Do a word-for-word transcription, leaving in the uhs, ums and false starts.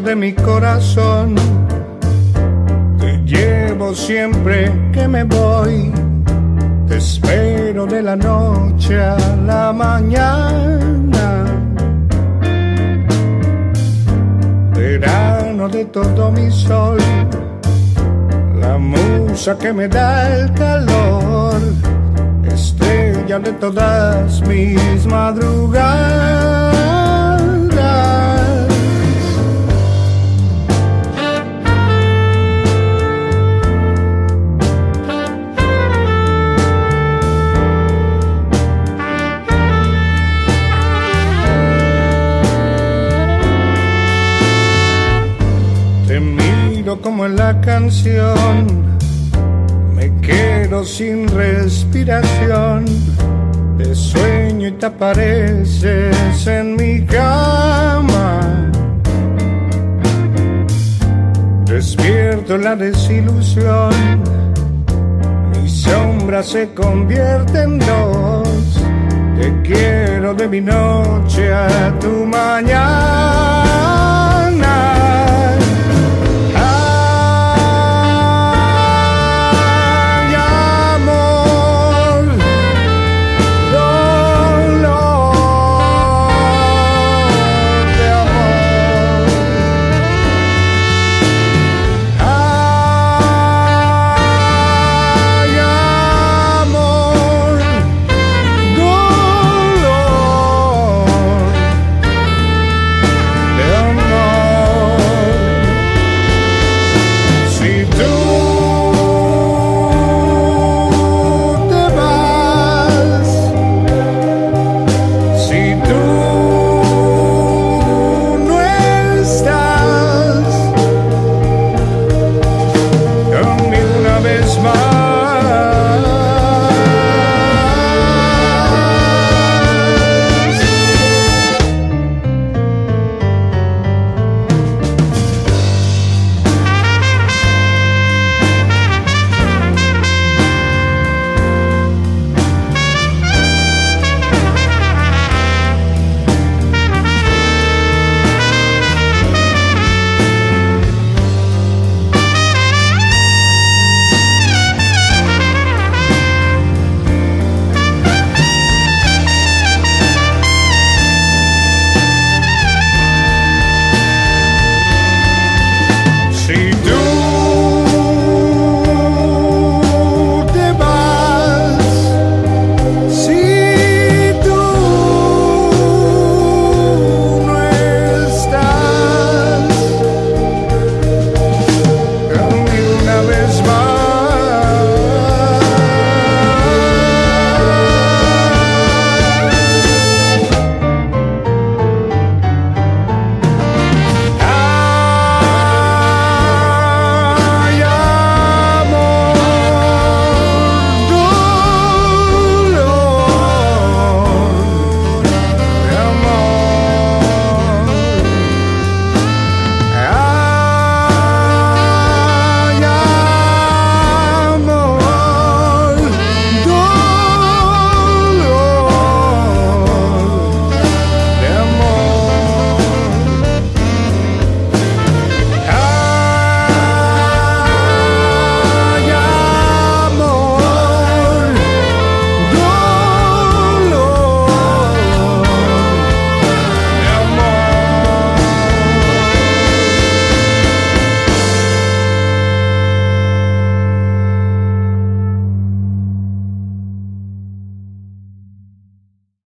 de mi corazón. Te llevo siempre que me voy, te espero de la noche a la mañana. Verano de todo mi sol, la musa que me da el calor, estrella de todas mis madrugadas. Te miro como en la canción, me quedo sin respiración, te sueño y te apareces en mi cama. Despierto en la desilusión, mi sombra se convierte en dos, te quiero de mi noche a tu mañana.